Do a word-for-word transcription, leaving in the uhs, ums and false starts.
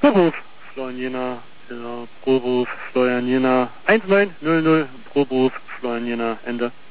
Proberuf, Florian Jena, ja, Proberuf, Florian Jena, eins neun null null, Proberuf, Florian Jena, Ende.